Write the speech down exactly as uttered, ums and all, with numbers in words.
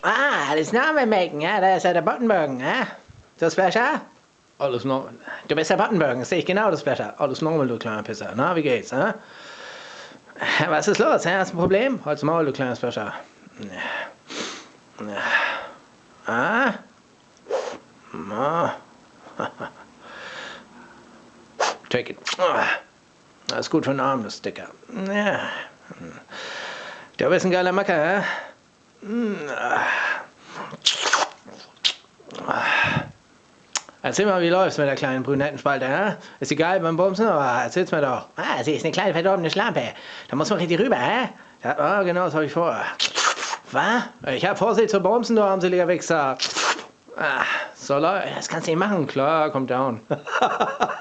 Ah, alles Name melken, ja, da ist ja der Bottenbergen, ja? Das Flascher? Alles normal. Du bist der Bottenbergen, das sehe ich genau, das Flascher. Alles normal, du kleiner Pisser. Na, wie geht's, hä? Was ist los, hä? Hast du ein Problem? Halt's Maul, du kleines Flascher. Ah? Take it. Das ist gut für den Arm, das Sticker. Ja. Du bist ein geiler Macker, hä? Erzähl mal, wie läuft's mit der kleinen brünetten Spalte, hä? Ist sie geil beim Bumsen, aber erzähl's mir doch. Ah, sie ist eine kleine verdorbene Schlampe. Da muss man richtig rüber, hä? Ja, ah, genau, das hab ich vor. Was? Ich hab vor, sie zu bumsen, du armseliger Wichser. Ah, so läuft. Das kannst du nicht machen. Klar, kommt down.